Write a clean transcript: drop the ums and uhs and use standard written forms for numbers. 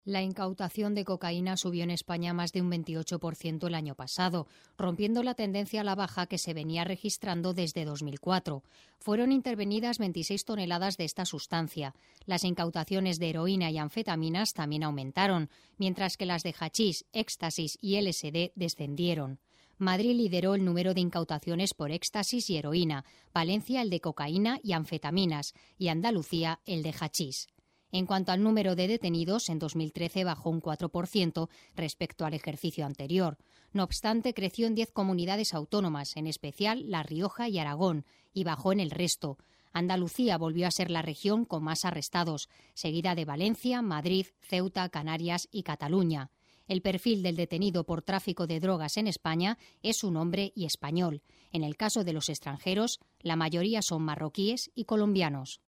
La incautación de cocaína subió en España más de un 28% el año pasado, rompiendo la tendencia a la baja que se venía registrando desde 2004. Fueron intervenidas 26 toneladas de esta sustancia. Las incautaciones de heroína y anfetaminas también aumentaron, mientras que las de hachís, éxtasis y LSD descendieron. Madrid lideró el número de incautaciones por éxtasis y heroína, Valencia el de cocaína y anfetaminas y Andalucía el de hachís. En cuanto al número de detenidos, en 2013 bajó un 4% respecto al ejercicio anterior. No obstante, creció en 10 comunidades autónomas, en especial La Rioja y Aragón, y bajó en el resto. Andalucía volvió a ser la región con más arrestados, seguida de Valencia, Madrid, Ceuta, Canarias y Cataluña. El perfil del detenido por tráfico de drogas en España es un hombre y español. En el caso de los extranjeros, la mayoría son marroquíes y colombianos.